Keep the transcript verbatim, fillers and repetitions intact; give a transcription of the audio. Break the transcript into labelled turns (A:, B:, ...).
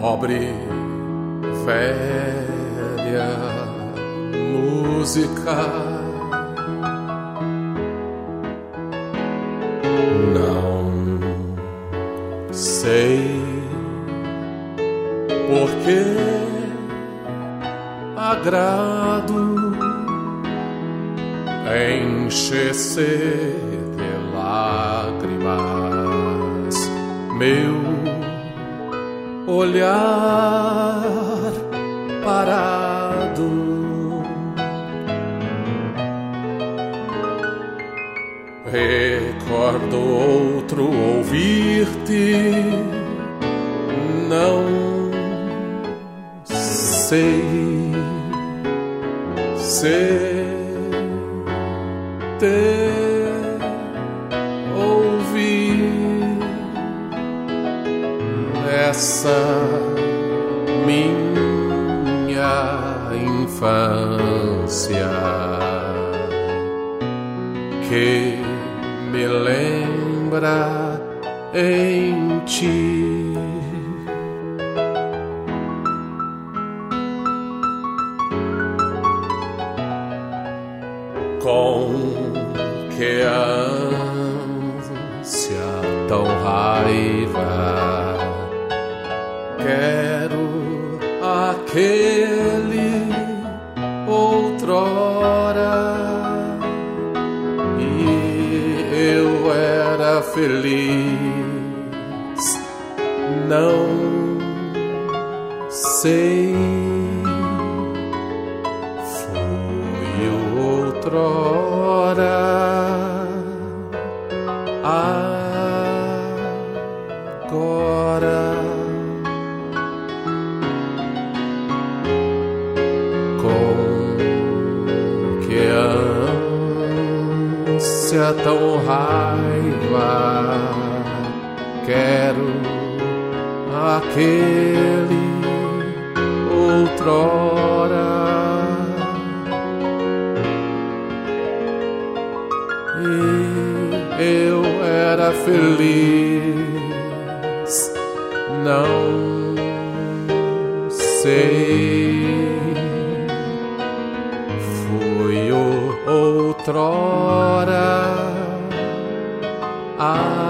A: pobre velha música. Não sei por que agrado enche-se de lágrimas meu olhar parado. Recordo outro ouvir-te, não sei se te ouvir nessa minha infância que me lembra em ti. Com que ânsia, tão raiva, quero aquele outrora, e eu era feliz, não sei. Outrora, agora, com que ânsia, tão raiva, quero aquele outrora. Eu era feliz, não sei. Fui outrora. Ah,